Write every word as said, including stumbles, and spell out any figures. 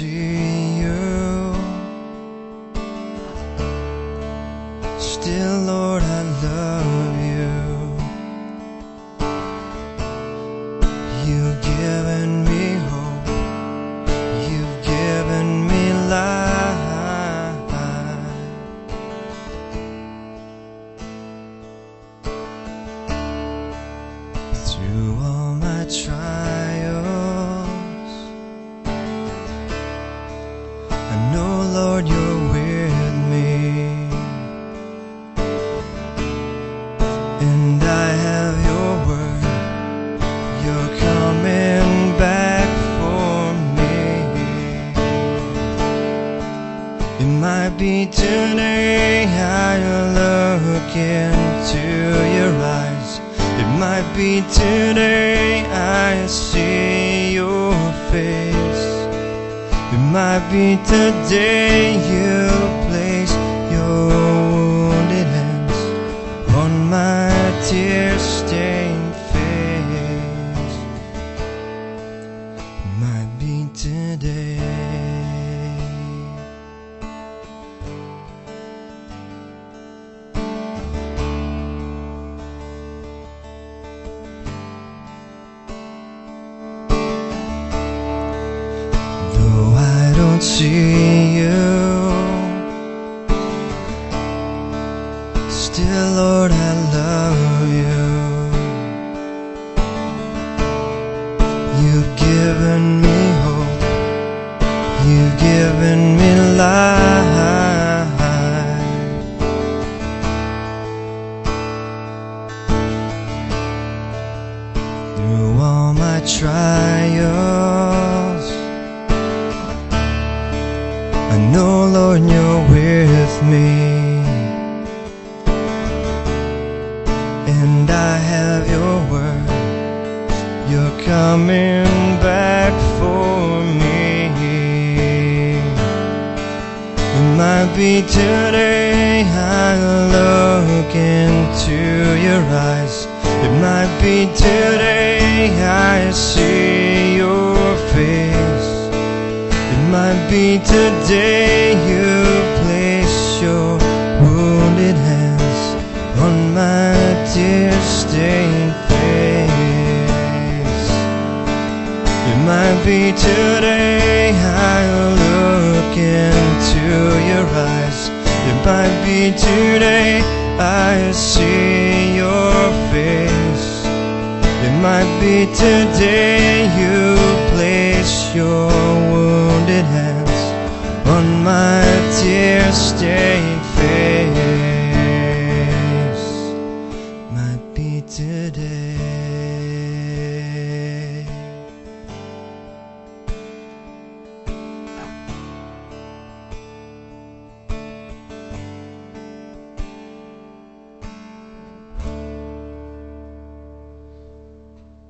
see you, still, Lord, I love you. You've given me hope, you've given me life. Through all my trials, I know, Lord, you're with me, and I have your word, you're coming back for me. It might be today I look into your eyes, it might be today I see your face, it might be today you place your wounded hands on my tear-stained face. It might be today. Though I don't see you, still, Lord, I love you. You've given me hope, you've given me life. Through all my trials, I know, Lord, you're with me, and I have your word, you're coming back for me. It might be today I look into your eyes, it might be today I see your face, it might be today you place your wounded hands on my tear-stained face. It might be today I look into your eyes, it might be today I see your face, it might be today you place your wounded hands on my tear-stained face.